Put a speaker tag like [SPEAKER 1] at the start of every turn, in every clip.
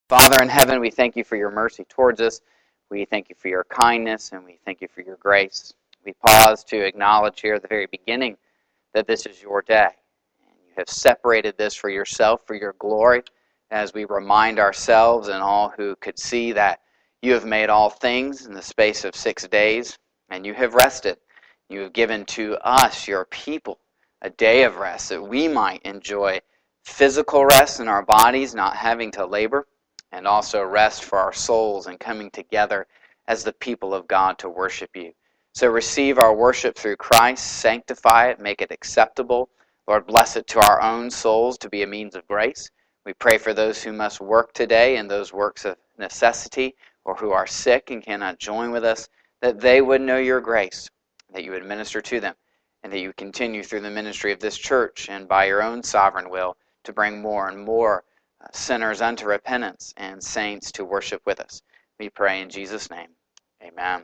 [SPEAKER 1] Father in heaven, we thank you for your mercy towards us. We thank you for your kindness, and we thank you for your grace. We pause to acknowledge here at the very beginning that this is your day. And you have separated this for yourself, for your glory, as we remind ourselves and all who could see that you have made all things in the space of 6 days, and you have rested. You have given to us, your people, a day of rest that we might enjoy physical rest in our bodies, not having to labor, and also rest for our souls and coming together as the people of God to worship you. So receive our worship through Christ, sanctify it, make it acceptable. Lord, bless it to our own souls to be a means of grace. We pray for those who must work today in those works of necessity or who are sick and cannot join with us, that they would know your grace, that you would minister to them, and that you continue through the ministry of this church and by your own sovereign will to bring more and more sinners unto repentance and saints to worship with us. We pray in Jesus' name. Amen.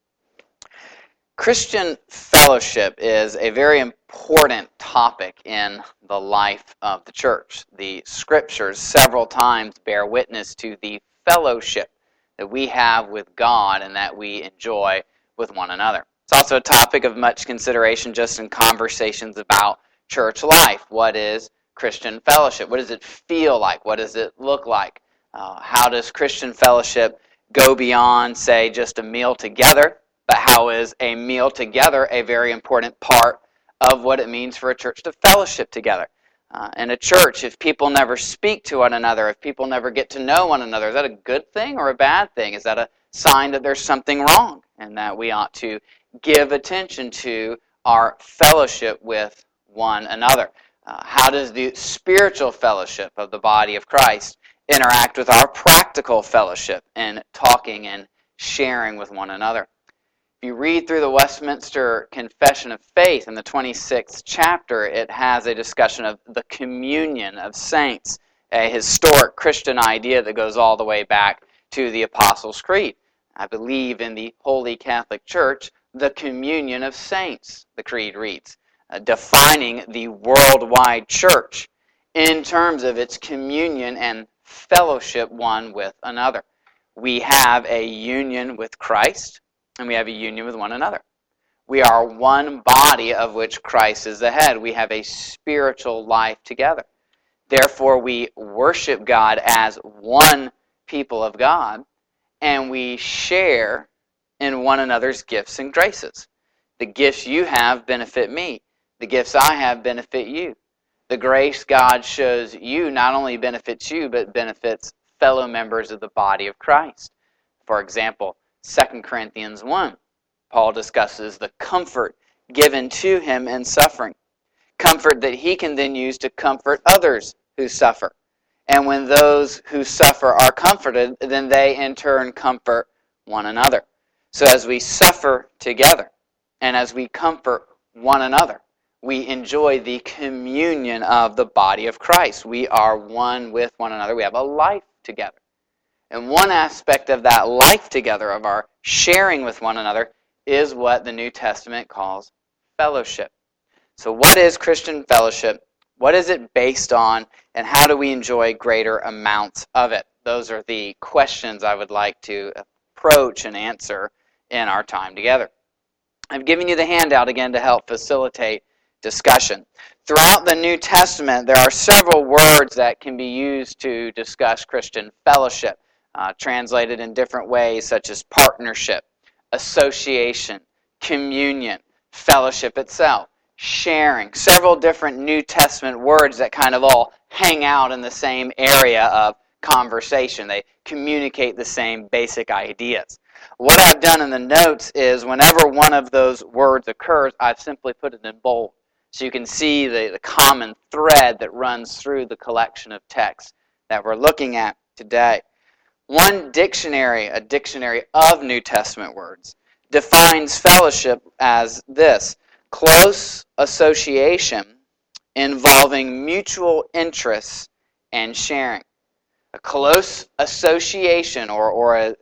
[SPEAKER 1] Christian fellowship is a very important topic in the life of the church. The scriptures several times bear witness to the fellowship that we have with God and that we enjoy with one another. It's also a topic of much consideration just in conversations about church life. What is Christian fellowship? What does it feel like? What does it look like? How does Christian fellowship go beyond, say, just a meal together? But how is a meal together a very important part of what it means for a church to fellowship together? In a church, if people never speak to one another, if people never get to know one another, is that a good thing or a bad thing? Is that a sign that there's something wrong and that we ought to give attention to our fellowship with one another? How does the spiritual fellowship of the body of Christ interact with our practical fellowship and talking and sharing with one another? If you read through the Westminster Confession of Faith in the 26th chapter, it has a discussion of the communion of saints, a historic Christian idea that goes all the way back to the Apostles' Creed. I believe in the Holy Catholic Church, the communion of saints, the Creed reads, defining the worldwide church in terms of its communion and fellowship one with another. We have a union with Christ, and we have a union with one another. We are one body of which Christ is the head. We have a spiritual life together. Therefore, we worship God as one people of God, and we share in one another's gifts and graces. The gifts you have benefit me. The gifts I have benefit you. The grace God shows you not only benefits you, but benefits fellow members of the body of Christ. For example, 2 Corinthians 1, Paul discusses the comfort given to him in suffering. Comfort that he can then use to comfort others who suffer. And when those who suffer are comforted, then they in turn comfort one another. So as we suffer together, and as we comfort one another, we enjoy the communion of the body of Christ. We are one with one another. We have a life together. And one aspect of that life together, of our sharing with one another, is what the New Testament calls fellowship. So what is Christian fellowship? What is it based on? And how do we enjoy greater amounts of it? Those are the questions I would like to approach and answer in our time together. I've given you the handout again to help facilitate discussion. Throughout the New Testament, there are several words that can be used to discuss Christian fellowship. Translated in different ways, such as partnership, association, communion, fellowship itself, sharing. Several different New Testament words that kind of all hang out in the same area of conversation. They communicate the same basic ideas. What I've done in the notes is whenever one of those words occurs, I've simply put it in bold. So you can see the common thread that runs through the collection of texts that we're looking at today. One dictionary, a dictionary of New Testament words, defines fellowship as this: close association involving mutual interests and sharing. A close association or a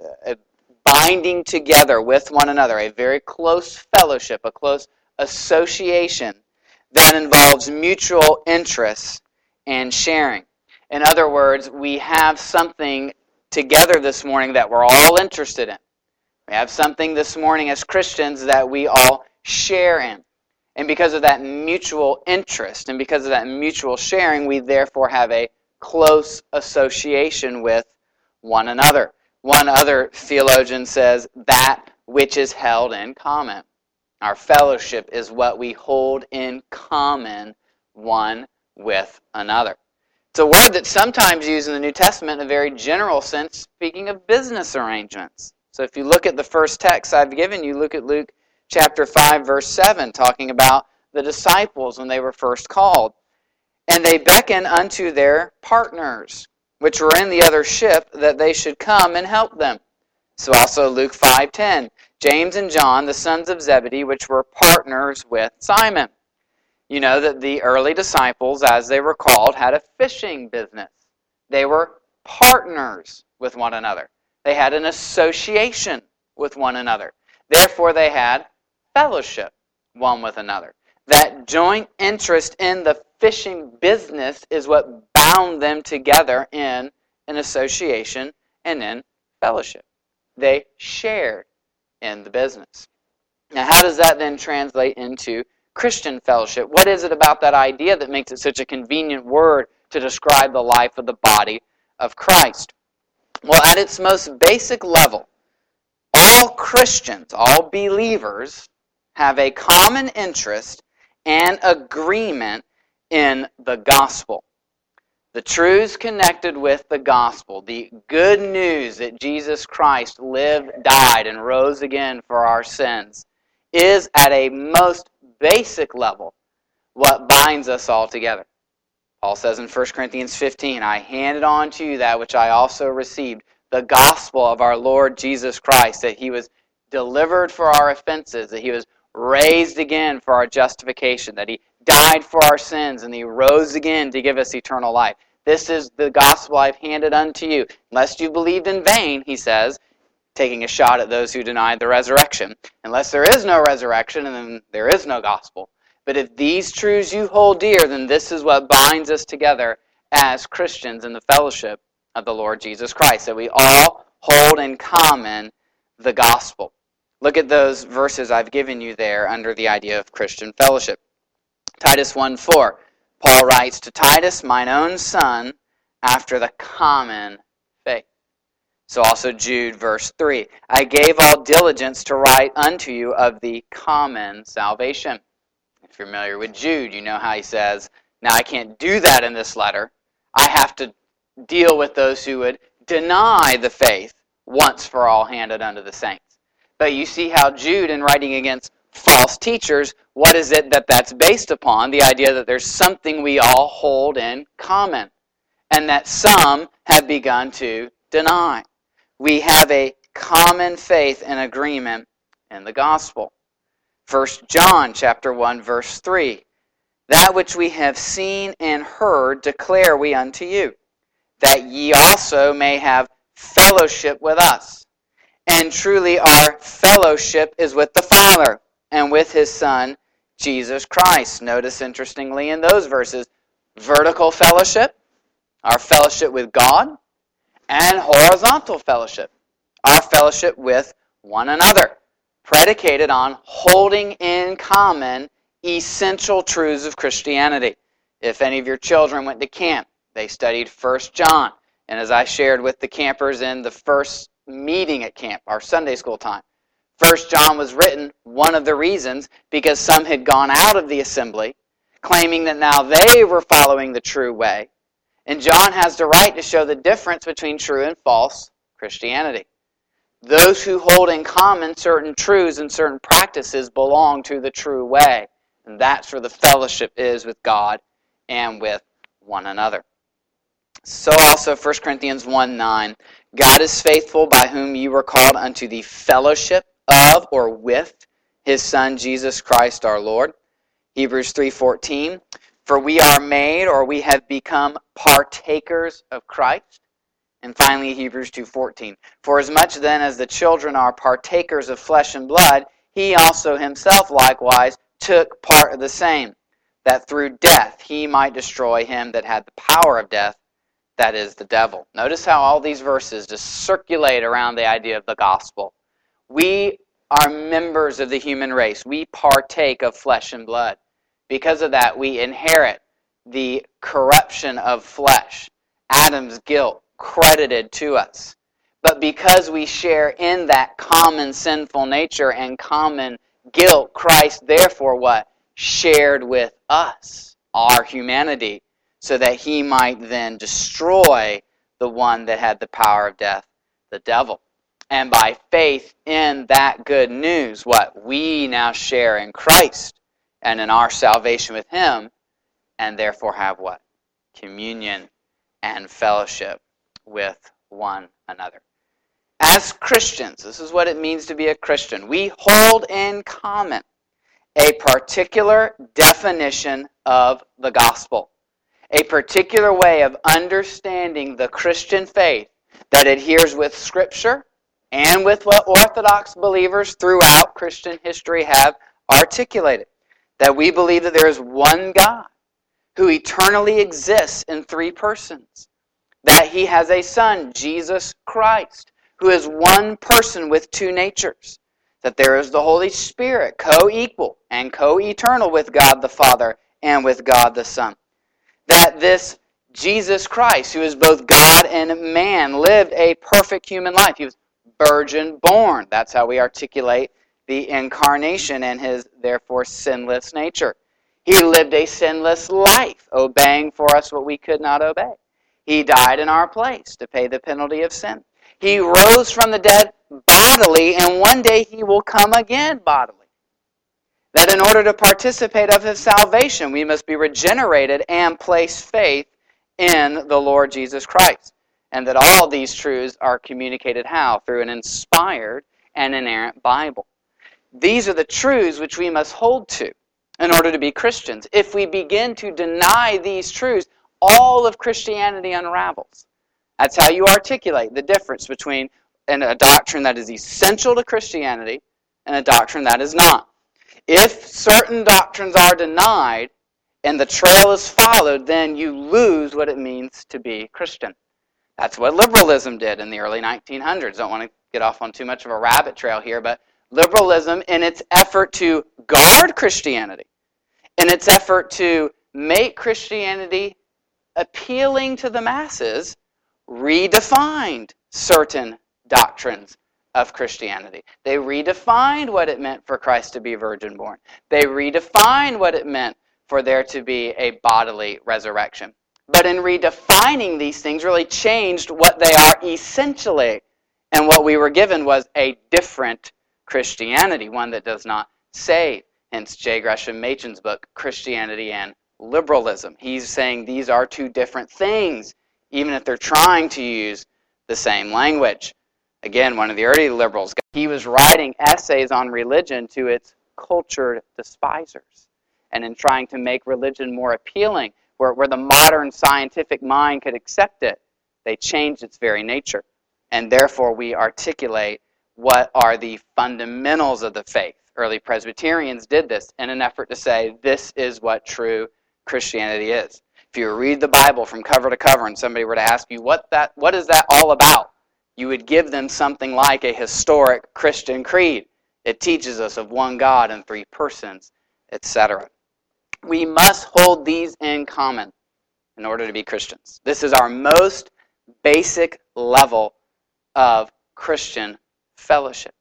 [SPEAKER 1] binding together with one another, a very close fellowship, a close association that involves mutual interests and sharing. In other words, we have something together this morning that we're all interested in. We have something this morning as Christians that we all share in. And because of that mutual interest and because of that mutual sharing, we therefore have a close association with one another. One other theologian says, that which is held in common. Our fellowship is what we hold in common one with another. It's a word that's sometimes used in the New Testament in a very general sense, speaking of business arrangements. So if you look at the first text I've given you, look at Luke chapter 5, verse 7, talking about the disciples when they were first called. And they beckoned unto their partners, which were in the other ship, that they should come and help them. So also Luke 5:10, James and John, the sons of Zebedee, which were partners with Simon. You know that the early disciples, as they were called, had a fishing business. They were partners with one another. They had an association with one another. Therefore, they had fellowship one with another. That joint interest in the fishing business is what bound them together in an association and in fellowship. They shared in the business. Now, how does that then translate into Christian fellowship? What is it about that idea that makes it such a convenient word to describe the life of the body of Christ? Well, at its most basic level, all Christians, all believers, have a common interest and agreement in the gospel. The truths connected with the gospel, the good news that Jesus Christ lived, died, and rose again for our sins, is at a most basic level what binds us all together. Paul says in 1 Corinthians 15, I handed on to you that which I also received, the gospel of our Lord Jesus Christ, that He was delivered for our offenses, that He was raised again for our justification, that He died for our sins, and He rose again to give us eternal life. This is the gospel I've handed unto you. Unless you believed in vain, he says, taking a shot at those who denied the resurrection. Unless there is no resurrection, then there is no gospel. But if these truths you hold dear, then this is what binds us together as Christians in the fellowship of the Lord Jesus Christ, that we all hold in common the gospel. Look at those verses I've given you there under the idea of Christian fellowship. Titus 1:4, Paul writes, to Titus, mine own son, after the common faith. So also Jude, verse 3, I gave all diligence to write unto you of the common salvation. If you're familiar with Jude, you know how he says, now I can't do that in this letter. I have to deal with those who would deny the faith once for all handed unto the saints. But you see how Jude, in writing against false teachers, what is it that's based upon? The idea that there's something we all hold in common, and that some have begun to deny. We have a common faith and agreement in the gospel. 1 John chapter 1, verse 3, that which we have seen and heard declare we unto you, that ye also may have fellowship with us. And truly our fellowship is with the Father and with His Son, Jesus Christ. Notice, interestingly, in those verses, vertical fellowship, our fellowship with God, and horizontal fellowship, our fellowship with one another, predicated on holding in common essential truths of Christianity. If any of your children went to camp, they studied 1 John. And as I shared with the campers in the first meeting at camp, our Sunday school time, 1 John was written, one of the reasons, because some had gone out of the assembly, claiming that now they were following the true way. And John has the right to show the difference between true and false Christianity. Those who hold in common certain truths and certain practices belong to the true way. And that's where the fellowship is with God and with one another. So also 1 Corinthians 1:9, God is faithful, by whom you were called unto the fellowship of or with His Son Jesus Christ our Lord. Hebrews 3:14, for we are made, or we have become partakers of Christ. And finally Hebrews 2:14, for as much then as the children are partakers of flesh and blood, He also Himself likewise took part of the same, that through death He might destroy him that had the power of death, that is the devil. Notice how all these verses just circulate around the idea of the gospel. We are members of the human race. We partake of flesh and blood. Because of that, we inherit the corruption of flesh, Adam's guilt credited to us. But because we share in that common sinful nature and common guilt, Christ therefore what? Shared with us, our humanity, so that he might then destroy the one that had the power of death, the devil. And by faith in that good news, what? We now share in Christ and in our salvation with him, and therefore have what? Communion and fellowship with one another. As Christians, this is what it means to be a Christian. We hold in common a particular definition of the gospel, a particular way of understanding the Christian faith that adheres with Scripture and with what Orthodox believers throughout Christian history have articulated. That we believe that there is one God who eternally exists in three persons. That he has a Son, Jesus Christ, who is one person with two natures. That there is the Holy Spirit, co-equal and co-eternal with God the Father and with God the Son. That this Jesus Christ, who is both God and man, lived a perfect human life. He was virgin born. That's how we articulate the incarnation and his, therefore, sinless nature. He lived a sinless life, obeying for us what we could not obey. He died in our place to pay the penalty of sin. He rose from the dead bodily, and one day he will come again bodily. That in order to participate of his salvation, we must be regenerated and place faith in the Lord Jesus Christ. And that all these truths are communicated how? Through an inspired and inerrant Bible. These are the truths which we must hold to in order to be Christians. If we begin to deny these truths, all of Christianity unravels. That's how you articulate the difference between a doctrine that is essential to Christianity and a doctrine that is not. If certain doctrines are denied and the trail is followed, then you lose what it means to be Christian. That's what liberalism did in the early 1900s. Don't want to get off on too much of a rabbit trail here, but liberalism, in its effort to guard Christianity, in its effort to make Christianity appealing to the masses, redefined certain doctrines of Christianity. They redefined what it meant for Christ to be virgin born. They redefined what it meant for there to be a bodily resurrection. But in redefining these things really changed what they are essentially. And what we were given was a different Christianity, one that does not save. Hence J. Gresham Machen's book, Christianity and Liberalism. He's saying these are two different things, even if they're trying to use the same language. Again, one of the early liberals, he was writing essays on religion to its cultured despisers. And in trying to make religion more appealing, where the modern scientific mind could accept it, they changed its very nature. And therefore we articulate what are the fundamentals of the faith. Early Presbyterians did this in an effort to say this is what true Christianity is. If you read the Bible from cover to cover and somebody were to ask you what is that all about, you would give them something like a historic Christian creed. It teaches us of one God and three persons, etc. We must hold these in common in order to be Christians. This is our most basic level of Christian fellowship.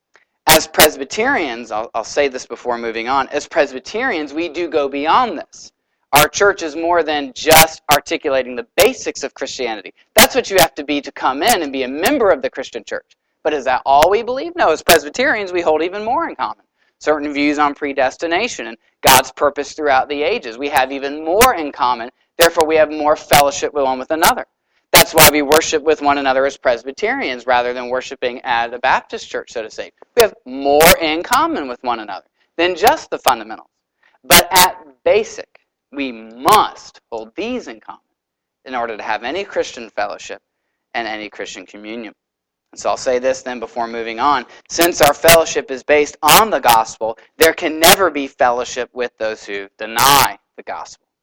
[SPEAKER 1] As Presbyterians, I'll say this before moving on, as Presbyterians, we do go beyond this. Our church is more than just articulating the basics of Christianity. That's what you have to be to come in and be a member of the Christian church. But is that all we believe? No, as Presbyterians, we hold even more in common. Certain views on predestination and God's purpose throughout the ages. We have even more in common. Therefore, we have more fellowship with one with another. That's why we worship with one another as Presbyterians rather than worshiping at a Baptist church, so to say. We have more in common with one another than just the fundamentals. But at basic, we must hold these in common in order to have any Christian fellowship and any Christian communion. So I'll say this then before moving on. Since our fellowship is based on the gospel, there can never be fellowship with those who deny the gospel.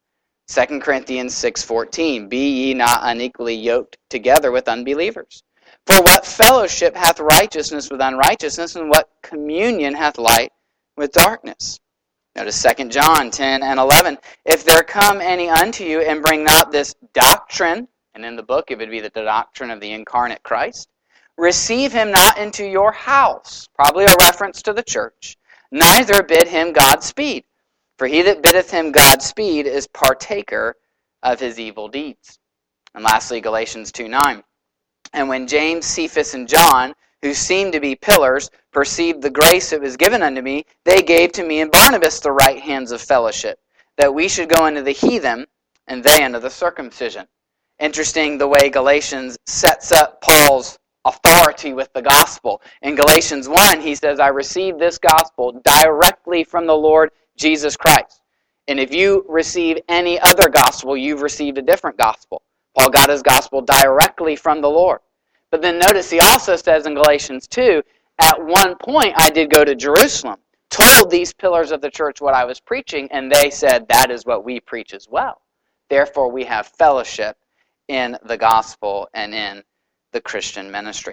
[SPEAKER 1] 2 Corinthians 6:14, be ye not unequally yoked together with unbelievers. For what fellowship hath righteousness with unrighteousness, and what communion hath light with darkness? Notice 2 John 10 and 11, if there come any unto you and bring not this doctrine, and in the book it would be the doctrine of the incarnate Christ, receive him not into your house, probably a reference to the church, neither bid him Godspeed. For he that biddeth him Godspeed is partaker of his evil deeds. And lastly, Galatians 2:9. And when James, Cephas, and John, who seemed to be pillars, perceived the grace that was given unto me, they gave to me and Barnabas the right hands of fellowship, that we should go into the heathen, and they into the circumcision. Interesting the way Galatians sets up Paul's authority with the gospel. In Galatians 1, he says, I received this gospel directly from the Lord Jesus Christ. And if you receive any other gospel, you've received a different gospel. Paul got his gospel directly from the Lord. But then notice he also says in Galatians 2, at one point I did go to Jerusalem, told these pillars of the church what I was preaching, and they said, that is what we preach as well. Therefore we have fellowship in the gospel and in the Christian ministry.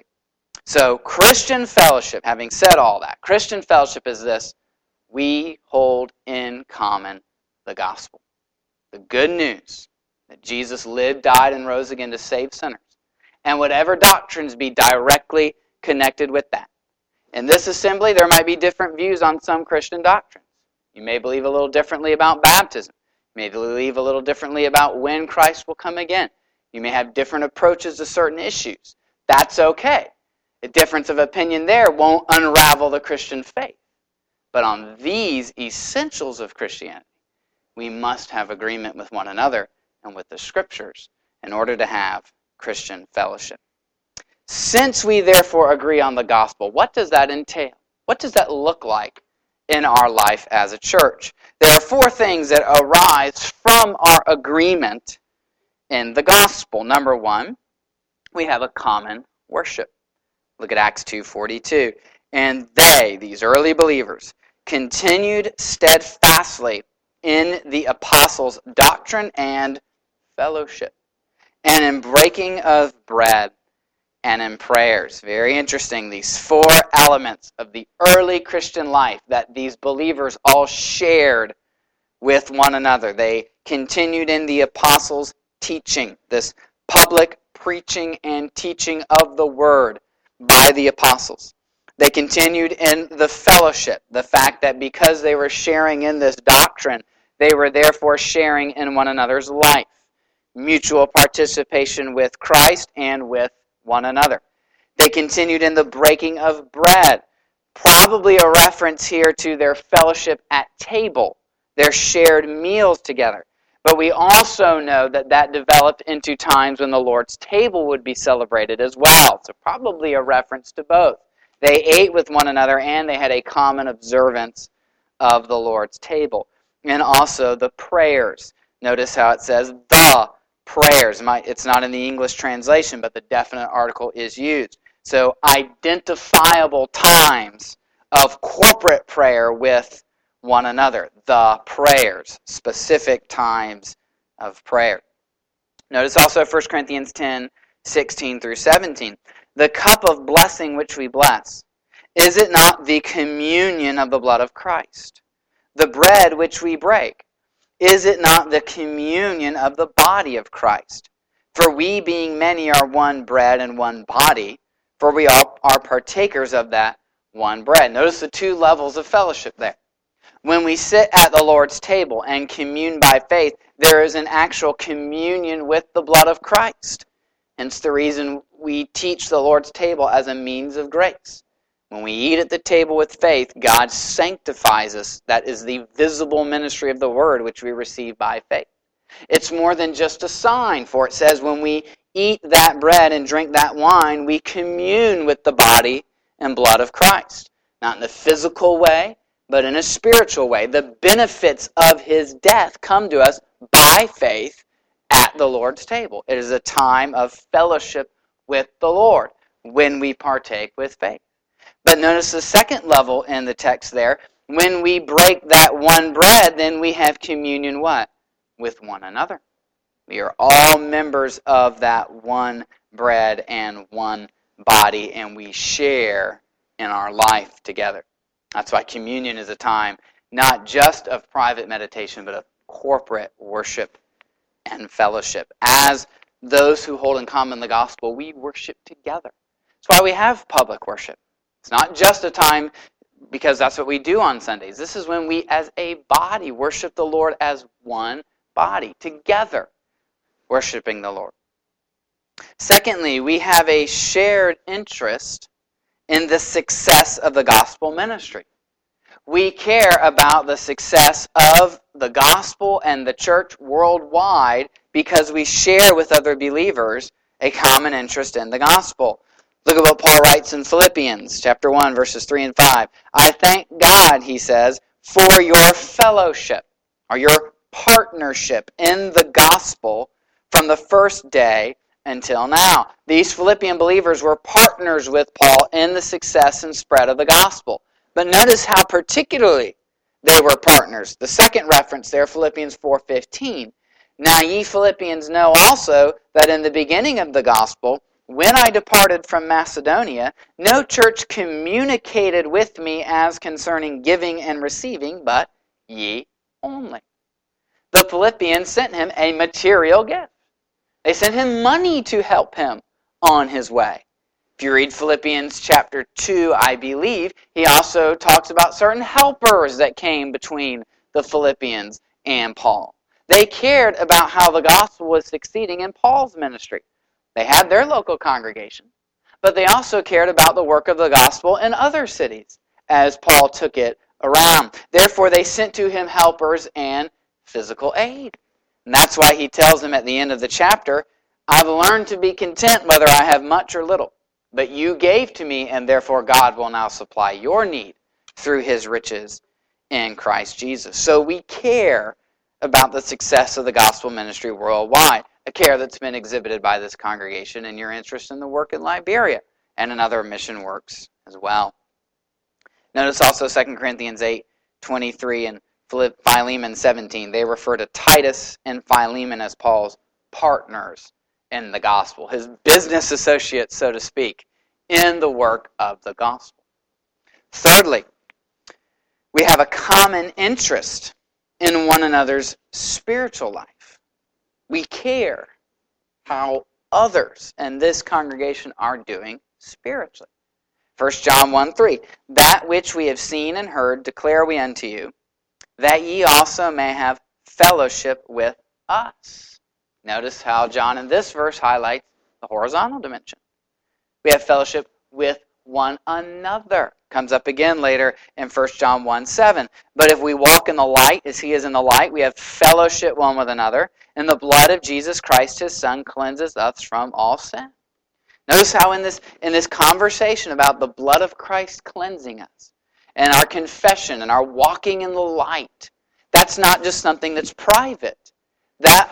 [SPEAKER 1] So Christian fellowship, having said all that, Christian fellowship is this: we hold in common the gospel. The good news that Jesus lived, died, and rose again to save sinners. And whatever doctrines be directly connected with that. In this assembly, there might be different views on some Christian doctrines. You may believe a little differently about baptism. You may believe a little differently about when Christ will come again. You may have different approaches to certain issues. That's okay. A difference of opinion there won't unravel the Christian faith. But on these essentials of Christianity, we must have agreement with one another and with the Scriptures in order to have Christian fellowship. Since we therefore agree on the gospel, what does that entail? What does that look like in our life as a church? There are four things that arise from our agreement in the gospel. Number one, we have a common worship. Look at Acts 2:42. And they, these early believers, continued steadfastly in the apostles' doctrine and fellowship, and in breaking of bread, and in prayers. Very interesting, these four elements of the early Christian life that these believers all shared with one another. They continued in the apostles' teaching, this public preaching and teaching of the word by the apostles. They continued in the fellowship, the fact that because they were sharing in this doctrine, they were therefore sharing in one another's life. Mutual participation with Christ and with one another. They continued in the breaking of bread. Probably a reference here to their fellowship at table, their shared meals together. But we also know that that developed into times when the Lord's table would be celebrated as well. So probably a reference to both. They ate with one another and they had a common observance of the Lord's table. And also the prayers. Notice how it says the prayers. It's not in the English translation, but the definite article is used. So identifiable times of corporate prayer with one another. The prayers. Specific times of prayer. Notice also 1 Corinthians 10, 16 through 17. The cup of blessing which we bless, is it not the communion of the blood of Christ? The bread which we break, is it not the communion of the body of Christ? For we, being many, are one bread and one body, for we all are partakers of that one bread. Notice the two levels of fellowship there. When we sit at the Lord's table and commune by faith, there is an actual communion with the blood of Christ. Hence the reason we teach the Lord's table as a means of grace. When we eat at the table with faith, God sanctifies us. That is the visible ministry of the Word which we receive by faith. It's more than just a sign, for it says when we eat that bread and drink that wine, we commune with the body and blood of Christ. Not in a physical way, but in a spiritual way. The benefits of His death come to us by faith at the Lord's table. It is a time of fellowship with the Lord when we partake with faith. But notice the second level in the text there. When we break that one bread, then we have communion what? with one another. We are all members of that one bread and one body, and we share in our life together. That's why communion is a time not just of private meditation, but of corporate worship and fellowship. As those who hold in common the gospel, we worship together. That's why we have public worship. It's not just a time because that's what we do on Sundays. This is when we as a body worship the Lord as one body, together worshiping the Lord. Secondly, we have a shared interest in the success of the gospel ministry. We care about the success of the gospel and the church worldwide because we share with other believers a common interest in the gospel. Look at what Paul writes in Philippians chapter 1, verses 3 and 5. I thank God, he says, for your fellowship, or your partnership in the gospel from the first day until now. These Philippian believers were partners with Paul in the success and spread of the gospel. But notice how particularly they were partners. The second reference there, Philippians 4:15. Now ye Philippians know also that in the beginning of the gospel, when I departed from Macedonia, no church communicated with me as concerning giving and receiving, but ye only. The Philippians sent him a material gift. They sent him money to help him on his way. If you read Philippians chapter 2, I believe, he also talks about certain helpers that came between the Philippians and Paul. They cared about how the gospel was succeeding in Paul's ministry. They had their local congregation, but they also cared about the work of the gospel in other cities as Paul took it around. Therefore, they sent to him helpers and physical aid. And that's why he tells them at the end of the chapter, I've learned to be content whether I have much or little. But you gave to me, and therefore God will now supply your need through his riches in Christ Jesus. So we care about the success of the gospel ministry worldwide, a care that's been exhibited by this congregation and your interest in the work in Liberia and in other mission works as well. Notice also 2 Corinthians 8:23 and Philemon 17. They refer to Titus and Philemon as Paul's partners in the gospel, his business associates, so to speak, in the work of the gospel. Thirdly, we have a common interest in one another's spiritual life. We care how others in this congregation are doing spiritually. 1 John 1:3, that which we have seen and heard declare we unto you, that ye also may have fellowship with us. Notice how John in this verse highlights the horizontal dimension. We have fellowship with one another. Comes up again later in 1 John 1:7. But if we walk in the light as he is in the light, we have fellowship one with another, and the blood of Jesus Christ, his Son, cleanses us from all sin. Notice how in this conversation about the blood of Christ cleansing us, and our confession and our walking in the light, that's not just something that's private. That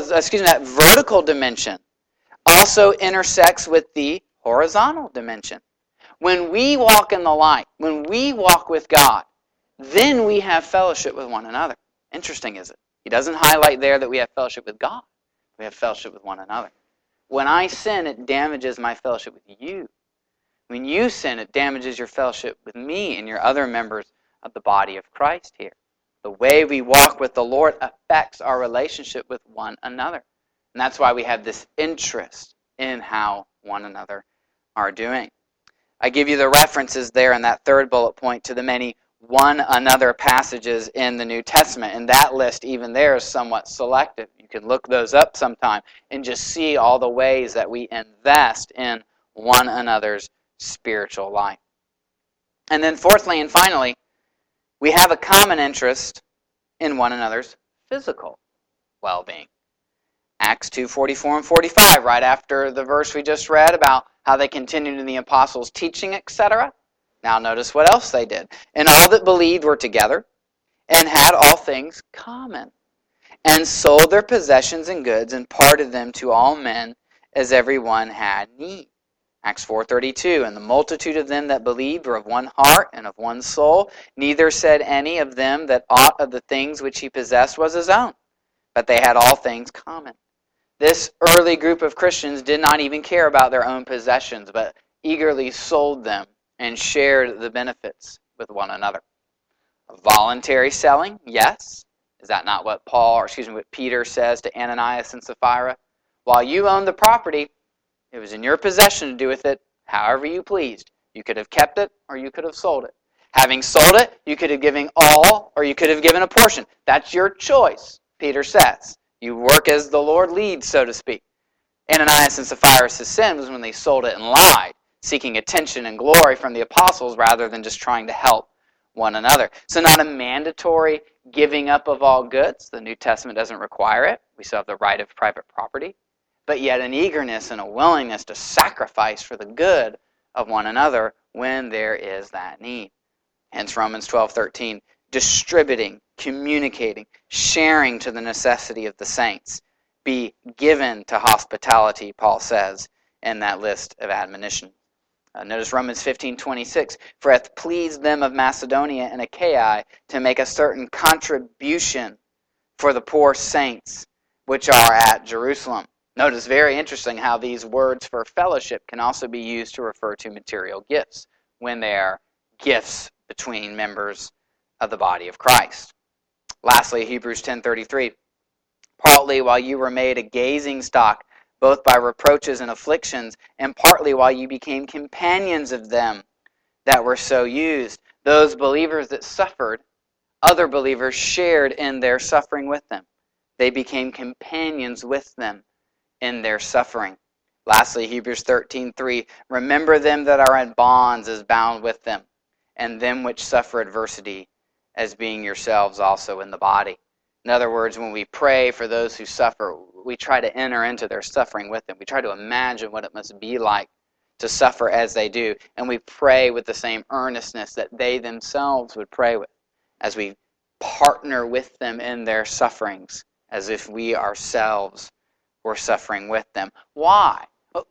[SPEAKER 1] vertical dimension also intersects with the horizontal dimension. When we walk in the light, when we walk with God, then we have fellowship with one another. Interesting, is it? He doesn't highlight there that we have fellowship with God. We have fellowship with one another. When I sin, it damages my fellowship with you. When you sin, it damages your fellowship with me and your other members of the body of Christ here. The way we walk with the Lord affects our relationship with one another. And that's why we have this interest in how one another are doing. I give you the references there in that third bullet point to the many one another passages in the New Testament. And that list, even there, is somewhat selective. You can look those up sometime and just see all the ways that we invest in one another's spiritual life. And then fourthly and finally, we have a common interest in one another's physical well-being. Acts 2:44 and 45, right after the verse we just read about how they continued in the apostles' teaching, etc. Now notice what else they did. And all that believed were together and had all things common, and sold their possessions and goods and parted them to all men as every one had need. Acts 4:32, and the multitude of them that believed were of one heart and of one soul. Neither said any of them that aught of the things which he possessed was his own, but they had all things common. This early group of Christians did not even care about their own possessions, but eagerly sold them and shared the benefits with one another. Voluntary selling, yes. Is that not what what Peter says to Ananias and Sapphira? While you owned the property, it was in your possession to do with it however you pleased. You could have kept it or you could have sold it. Having sold it, you could have given all or you could have given a portion. That's your choice, Peter says. You work as the Lord leads, so to speak. Ananias and Sapphira's sin was when they sold it and lied, seeking attention and glory from the apostles rather than just trying to help one another. So not a mandatory giving up of all goods. The New Testament doesn't require it. We still have the right of private property. But yet an eagerness and a willingness to sacrifice for the good of one another when there is that need. Hence Romans 12:13, distributing, communicating, sharing to the necessity of the saints. Be given to hospitality, Paul says in that list of admonition. Notice Romans 15:26, for it hath pleased them of Macedonia and Achaia to make a certain contribution for the poor saints which are at Jerusalem. Notice, very interesting how these words for fellowship can also be used to refer to material gifts when they are gifts between members of the body of Christ. Lastly, Hebrews 10:33, partly while you were made a gazing stock, both by reproaches and afflictions, and partly while you became companions of them that were so used. Those believers that suffered, other believers shared in their suffering with them. They became companions with them in their suffering. Lastly, Hebrews 13:3, remember them that are in bonds as bound with them, and them which suffer adversity as being yourselves also in the body. In other words, when we pray for those who suffer, we try to enter into their suffering with them. We try to imagine what it must be like to suffer as they do, and we pray with the same earnestness that they themselves would pray with, as we partner with them in their sufferings, as if we ourselves were suffering with them. Why?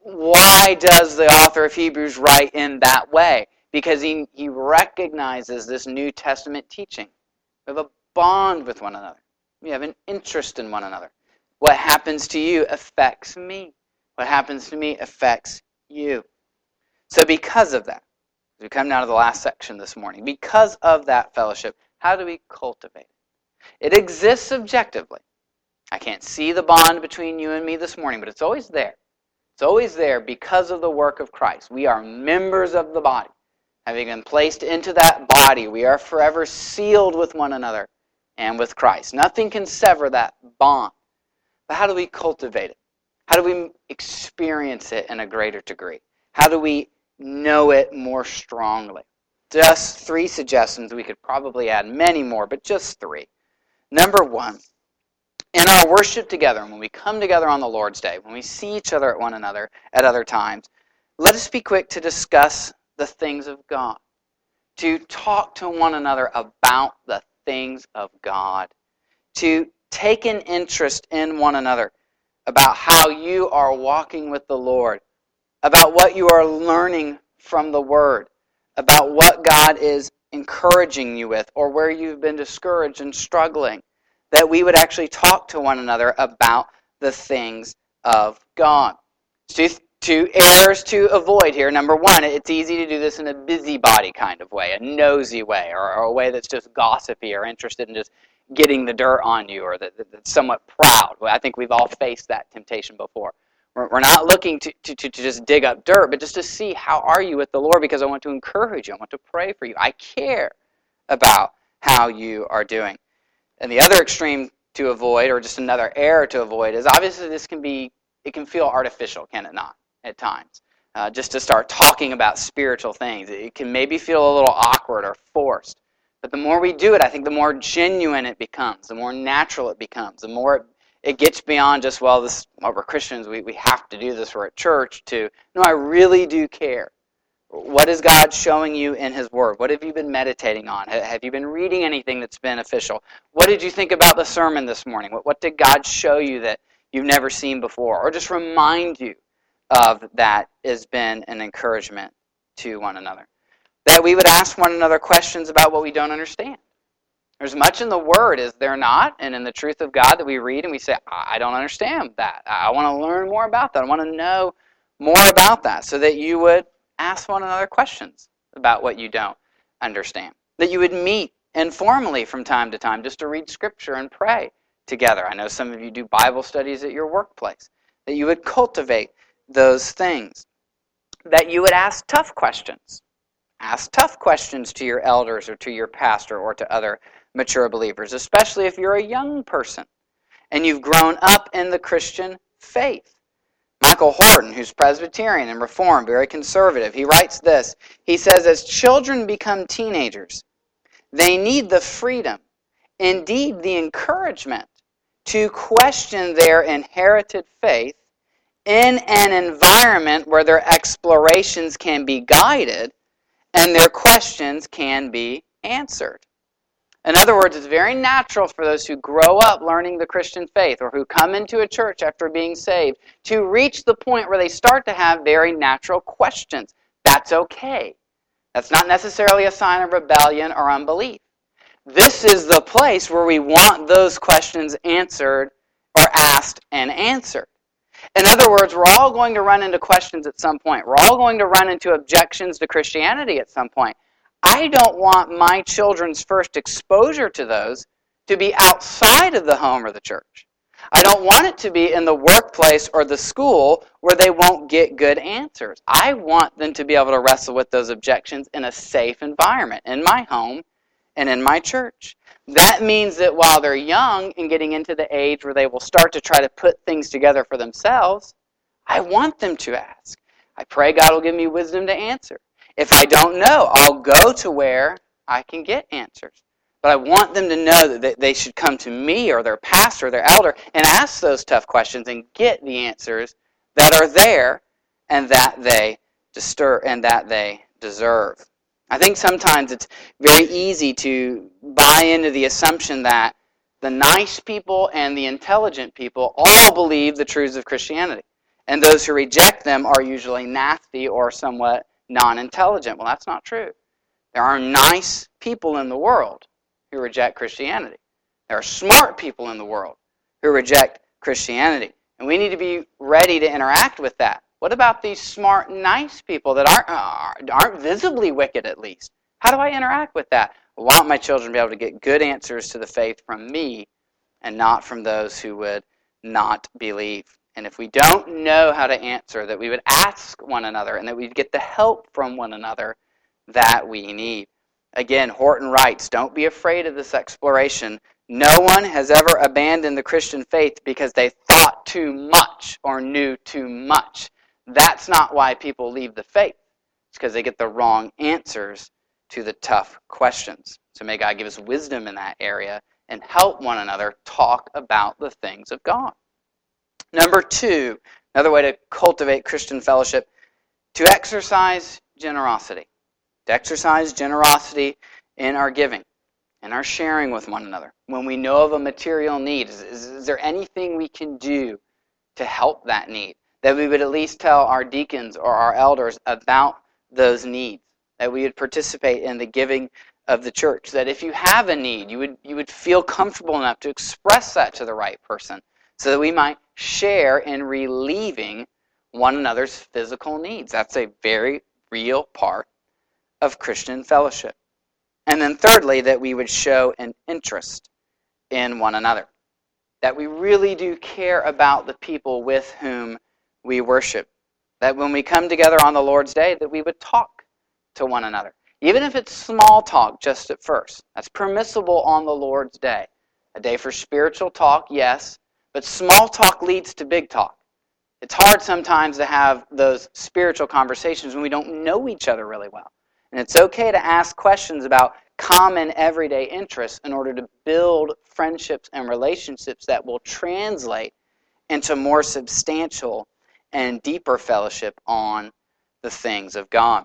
[SPEAKER 1] Why does the author of Hebrews write in that way? Because he recognizes this New Testament teaching. We have a bond with one another. We have an interest in one another. What happens to you affects me. What happens to me affects you. So because of that, as we come down to the last section this morning, because of that fellowship, how do we cultivate it? It exists objectively. I can't see the bond between you and me this morning, but it's always there. It's always there because of the work of Christ. We are members of the body. Having been placed into that body, we are forever sealed with one another and with Christ. Nothing can sever that bond. But how do we cultivate it? How do we experience it in a greater degree? How do we know it more strongly? Just 3 suggestions. We could probably add many more, but just 3. Number 1, in our worship together, when we come together on the Lord's Day, when we see each other at one another at other times, let us be quick to discuss the things of God, to talk to one another about the things of God, to take an interest in one another about how you are walking with the Lord, about what you are learning from the Word, about what God is encouraging you with, or where you've been discouraged and struggling, that we would actually talk to one another about the things of God. Two errors to avoid here. Number 1, it's easy to do this in a busybody kind of way, a nosy way, or a way that's just gossipy or interested in just getting the dirt on you, or that's somewhat proud. I think we've all faced that temptation before. We're not looking to just dig up dirt, but just to see how are you with the Lord, because I want to encourage you. I want to pray for you. I care about how you are doing. And the other extreme to avoid, or just another error to avoid, is obviously it can feel artificial, can it not, at times? Just to start talking about spiritual things. It can maybe feel a little awkward or forced. But the more we do it, I think the more genuine it becomes, the more natural it becomes, the more it gets beyond just, well, we're Christians, we have to do this, we're at church, to, no, I really do care. What is God showing you in His Word? What have you been meditating on? Have you been reading anything that's beneficial? What did you think about the sermon this morning? What did God show you that you've never seen before? Or just remind you of that has been an encouragement to one another. That we would ask one another questions about what we don't understand. There's much in the Word, is there not? And in the truth of God that we read and we say, I don't understand that. I want to learn more about that. I want to know more about that, so that you would ask one another questions about what you don't understand. That you would meet informally from time to time just to read Scripture and pray together. I know some of you do Bible studies at your workplace. That you would cultivate those things. That you would ask tough questions. Ask tough questions to your elders or to your pastor or to other mature believers, especially if you're a young person and you've grown up in the Christian faith. Michael Horton, who's Presbyterian and Reformed, very conservative, he writes this. He says, as children become teenagers, they need the freedom, indeed the encouragement, to question their inherited faith in an environment where their explorations can be guided and their questions can be answered. In other words, it's very natural for those who grow up learning the Christian faith or who come into a church after being saved to reach the point where they start to have very natural questions. That's okay. That's not necessarily a sign of rebellion or unbelief. This is the place where we want those questions answered or asked and answered. In other words, we're all going to run into questions at some point. We're all going to run into objections to Christianity at some point. I don't want my children's first exposure to those to be outside of the home or the church. I don't want it to be in the workplace or the school where they won't get good answers. I want them to be able to wrestle with those objections in a safe environment, in my home and in my church. That means that while they're young and getting into the age where they will start to try to put things together for themselves, I want them to ask. I pray God will give me wisdom to answer. If I don't know, I'll go to where I can get answers. But I want them to know that they should come to me or their pastor or their elder and ask those tough questions and get the answers that are there and that they deserve. I think sometimes it's very easy to buy into the assumption that the nice people and the intelligent people all believe the truths of Christianity. And those who reject them are usually nasty or somewhat non-intelligent. Well, that's not true. There are nice people in the world who reject Christianity. There are smart people in the world who reject Christianity. And we need to be ready to interact with that. What about these smart, nice people that aren't visibly wicked, at least? How do I interact with that? I want my children to be able to get good answers to the faith from me and not from those who would not believe. And if we don't know how to answer, that we would ask one another and that we'd get the help from one another that we need. Again, Horton writes, don't be afraid of this exploration. No one has ever abandoned the Christian faith because they thought too much or knew too much. That's not why people leave the faith. It's because they get the wrong answers to the tough questions. So may God give us wisdom in that area and help one another talk about the things of God. Number 2, another way to cultivate Christian fellowship, to exercise generosity. To exercise generosity in our giving, in our sharing with one another. When we know of a material need, is there anything we can do to help that need? That we would at least tell our deacons or our elders about those needs. That we would participate in the giving of the church. That if you have a need, you would feel comfortable enough to express that to the right person so that we might share in relieving one another's physical needs. That's a very real part of Christian fellowship. And then thirdly, that we would show an interest in one another. That we really do care about the people with whom we worship. That when we come together on the Lord's Day, that we would talk to one another. Even if it's small talk just at first. That's permissible on the Lord's Day. A day for spiritual talk, yes, but small talk leads to big talk. It's hard sometimes to have those spiritual conversations when we don't know each other really well. And it's okay to ask questions about common everyday interests in order to build friendships and relationships that will translate into more substantial and deeper fellowship on the things of God.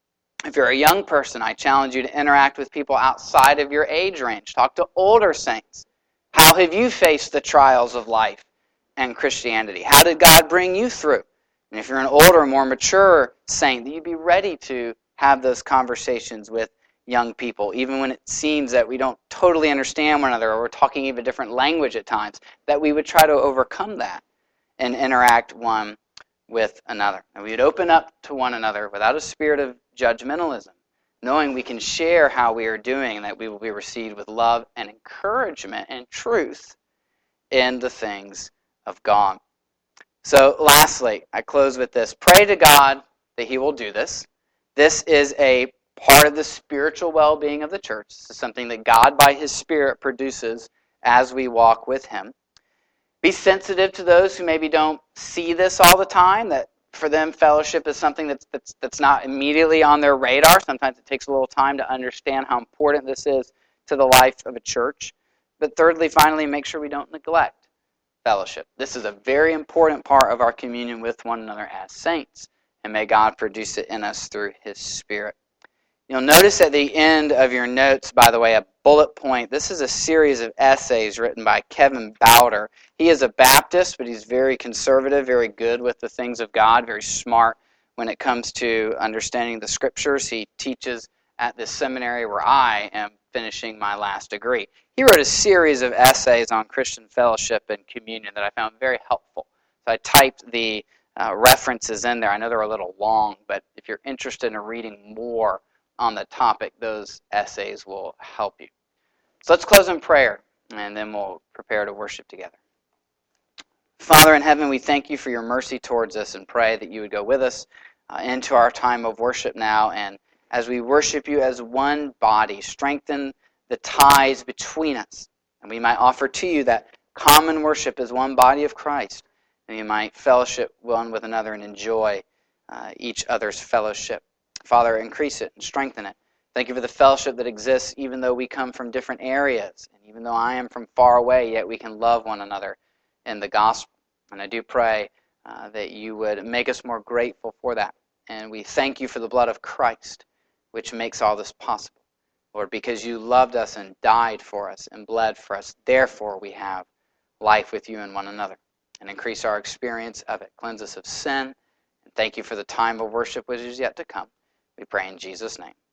[SPEAKER 1] If you're a young person, I challenge you to interact with people outside of your age range. Talk to older saints. How have you faced the trials of life and Christianity? How did God bring you through? And if you're an older, more mature saint, that you'd be ready to have those conversations with young people, even when it seems that we don't totally understand one another or we're talking even a different language at times, that we would try to overcome that and interact one with another. And we would open up to one another without a spirit of judgmentalism, knowing we can share how we are doing and that we will be received with love and encouragement and truth in the things of God. So lastly, I close with this. Pray to God that He will do this. This is a part of the spiritual well-being of the church. This is something that God by His Spirit produces as we walk with Him. Be sensitive to those who maybe don't see this all the time, that for them fellowship is something that's not immediately on their radar. Sometimes it takes a little time to understand how important this is to the life of a church. But thirdly, finally, make sure we don't neglect fellowship. This is a very important part of our communion with one another as saints, and may God produce it in us through His Spirit. You'll notice at the end of your notes, by the way, a bullet point. This is a series of essays written by Kevin Bowder. He is a Baptist, but he's very conservative, very good with the things of God, very smart when it comes to understanding the Scriptures. He teaches at this seminary where I am finishing my last degree. He wrote a series of essays on Christian fellowship and communion that I found very helpful. So I typed the references in there. I know they're a little long, but if you're interested in reading more on the topic, those essays will help you. So let's close in prayer, and then we'll prepare to worship together. Father in heaven, we thank you for your mercy towards us and pray that you would go with us into our time of worship now. And as we worship you as one body, strengthen the ties between us. And we might offer to you that common worship as one body of Christ. And you might fellowship one with another and enjoy each other's fellowship. Father, increase it and strengthen it. Thank you for the fellowship that exists even though we come from different areas. And even though I am from far away, yet we can love one another in the gospel. And I do pray that you would make us more grateful for that. And we thank you for the blood of Christ, which makes all this possible. Lord, because you loved us and died for us and bled for us, therefore we have life with you and one another. And increase our experience of it. Cleanse us of sin. And thank you for the time of worship which is yet to come. We pray in Jesus' name.